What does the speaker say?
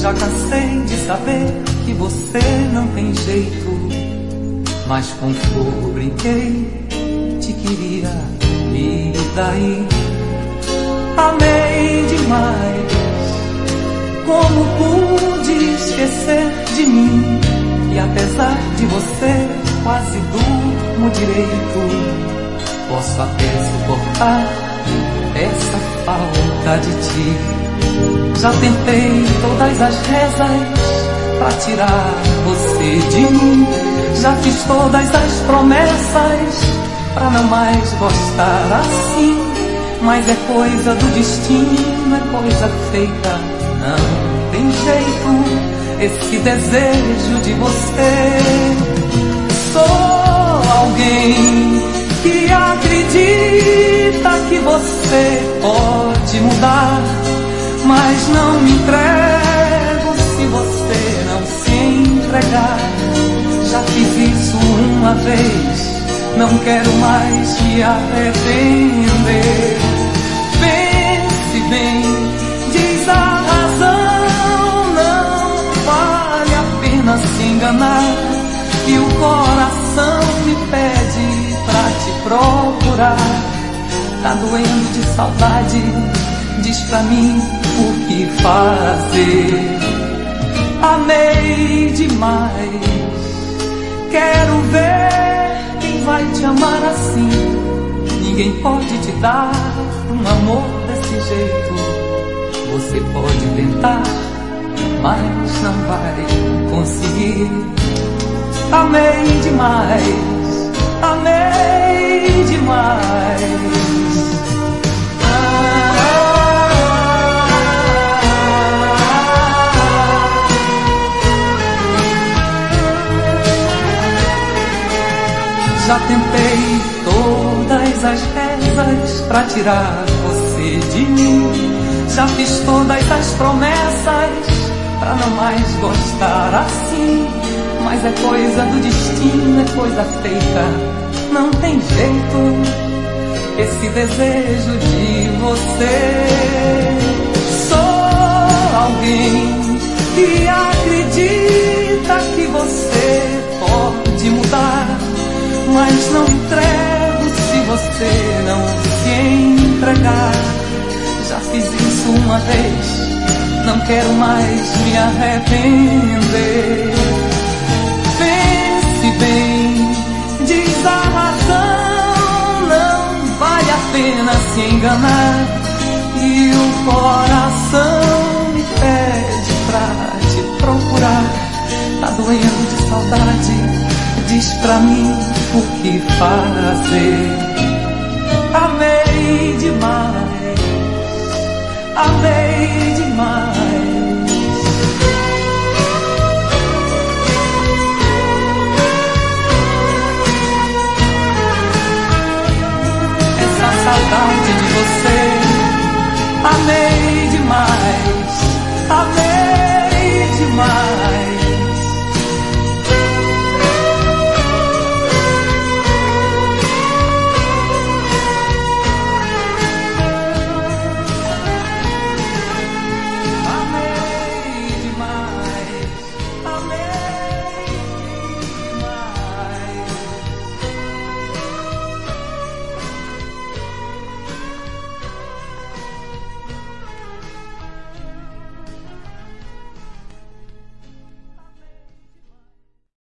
Já cansei de saber que você não tem jeito, mas com fogo brinquei, te queria, e daí? Amei demais, como pude esquecer de mim? E apesar de você, quase durmo direito. Posso até suportar essa falta de ti. Já tentei todas as rezas pra tirar você de mim. Já fiz todas as promessas pra não mais gostar assim. Mas é coisa do destino, é coisa feita, não tem jeito. Esse desejo de você. Sou alguém que acredita que você pode mudar, mas não me entrego se você não se entregar. Já fiz isso uma vez, não quero mais me arrepender. Pense bem, diz a razão, não vale a pena se enganar. E o coração me pede pra te procurar. Tá doendo de saudade, diz pra mim o que fazer. Amei demais, quero ver quem vai te amar assim. Ninguém pode te dar um amor desse jeito. Você pode tentar, mas não vai conseguir. Amei demais, amei demais. Já tentei todas as rezas pra tirar você de mim. Já fiz todas as promessas pra não mais gostar assim. Mas é coisa do destino, é coisa feita, não tem jeito. Esse desejo de você. Sou alguém que acredita que você pode mudar, mas não entrego se você não se entregar. Já fiz isso uma vez, não quero mais me arrepender. Pense bem, diz a razão, não vale a pena se enganar. E o coração me pede pra te procurar. Tá doendo de saudade, diz pra mim o que fazer. Amei demais, amei demais. Essa saudade de você, amei demais, amei demais.